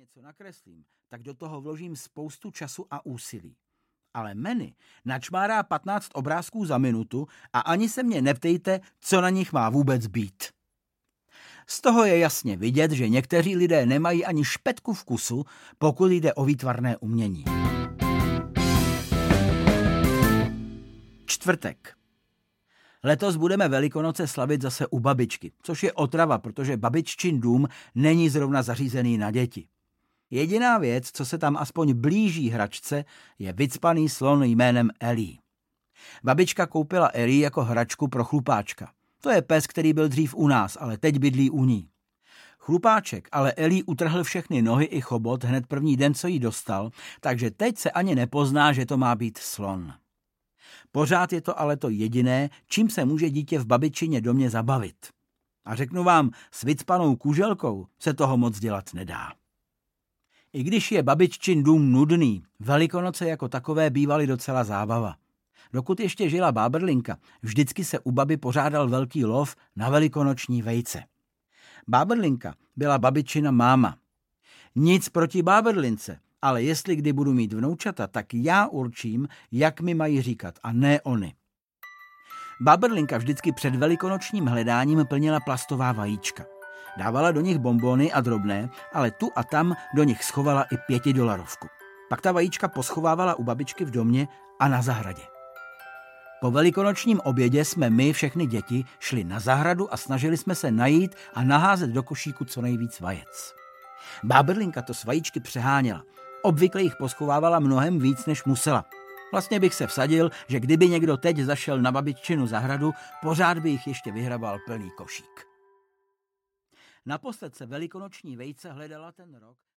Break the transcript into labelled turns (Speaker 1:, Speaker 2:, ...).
Speaker 1: něco nakreslím, tak do toho vložím spoustu času a úsilí. Ale Manny načmárá 15 obrázků za minutu a ani se mě neptejte, co na nich má vůbec být. Z toho je jasně vidět, že někteří lidé nemají ani špetku vkusu, pokud jde o výtvarné umění. Čtvrtek. Letos budeme Velikonoce slavit zase u babičky, což je otrava, protože babiččin dům není zrovna zařízený na děti. Jediná věc, co se tam aspoň blíží hračce, je vycpaný slon jménem Ellie. Babička koupila Ellie jako hračku pro Chlupáčka. To je pes, který byl dřív u nás, ale teď bydlí u ní. Chlupáček ale Ellie utrhl všechny nohy i chobot hned první den, co jí dostal, takže teď se ani nepozná, že to má být slon. Pořád je to ale to jediné, čím se může dítě v babičině domě zabavit. A řeknu vám, s vycpanou kuželkou se toho moc dělat nedá. I když je babiččin dům nudný, Velikonoce jako takové bývaly docela zábava. Dokud ještě žila Bábrlinka, vždycky se u baby pořádal velký lov na velikonoční vejce. Bábrlinka byla babičina máma. Nic proti Bábrlince, ale jestli kdy budu mít vnoučata, tak já určím, jak mi mají říkat, a ne oni. Bábrlinka vždycky před velikonočním hledáním plnila plastová vajíčka. Dávala do nich bonbony a drobné, ale tu a tam do nich schovala i $5. Pak ta vajíčka poschovávala u babičky v domě a na zahradě. Po velikonočním obědě jsme my, všechny děti, šli na zahradu a snažili jsme se najít a naházet do košíku co nejvíc vajec. Bábrlinka to s vajíčky přeháněla. Obvykle jich poschovávala mnohem víc, než musela. Vlastně bych se vsadil, že kdyby někdo teď zašel na babiččinu zahradu, pořád by jich ještě vyhrabal plný košík. Naposled se velikonoční vejce hledala ten rok